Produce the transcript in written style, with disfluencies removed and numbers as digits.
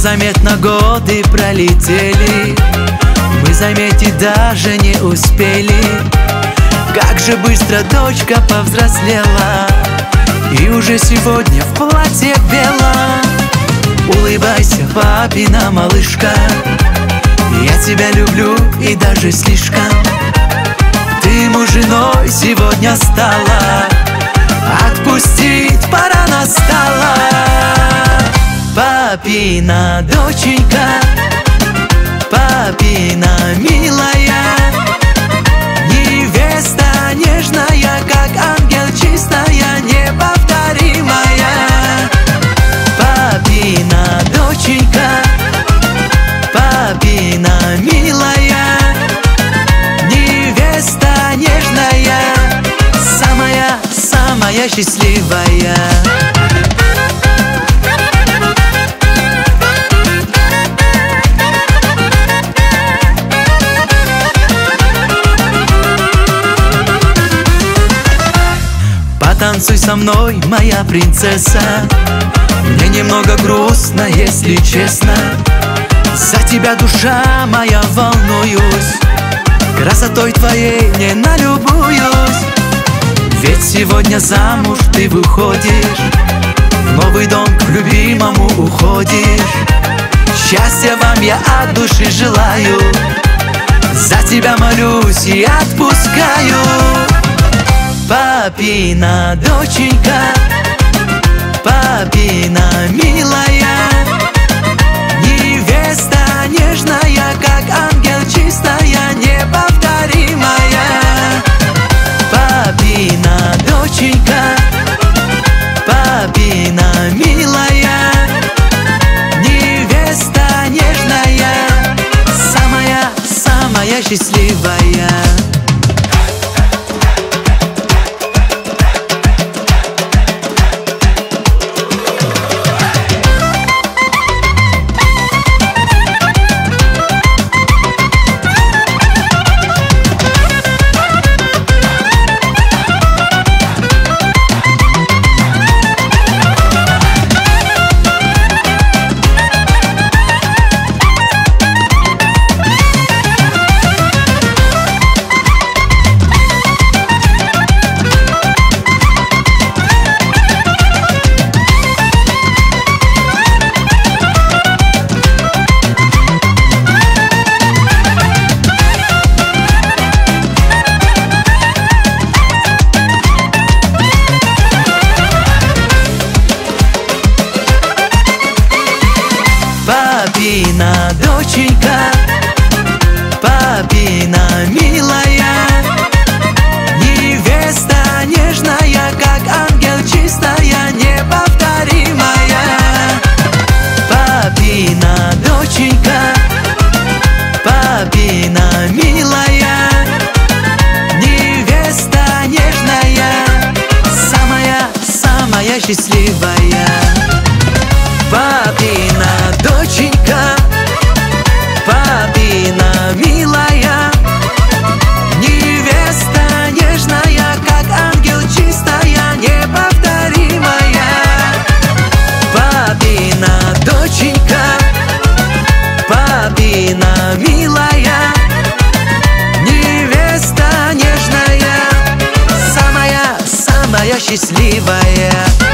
Незаметно годы пролетели, мы заметить даже не успели. Как же быстро дочка повзрослела, и уже сегодня в платье белом. Улыбайся, папина малышка, я тебя люблю и даже слишком. Ты мужиной сегодня стала, отпустить пора настала. Папина доченька, папина милая, невеста нежная, как ангел чистая, неповторимая. Папина доченька, папина милая, невеста нежная, самая счастливая. Танцуй со мной, моя принцесса. Мне немного грустно, если честно. За тебя, душа моя, волнуюсь, красотой твоей не налюбуюсь. Ведь сегодня замуж ты выходишь, в новый дом к любимому уходишь. Счастья вам я от души желаю, за тебя молюсь и отпускаю. Папина доченька, папина милая, невеста нежная, как ангел чистая, неповторимая. Папина доченька, папина милая, невеста нежная, самая счастливая. Папина доченька, папина милая, невеста нежная, как ангел чистая, неповторимая. Папина доченька, папина милая, невеста нежная, самая счастливая. Папина доченька, папина милая, невеста нежная, как ангел чистая, неповторимая. Папина доченька, папина милая, невеста нежная, самая счастливая.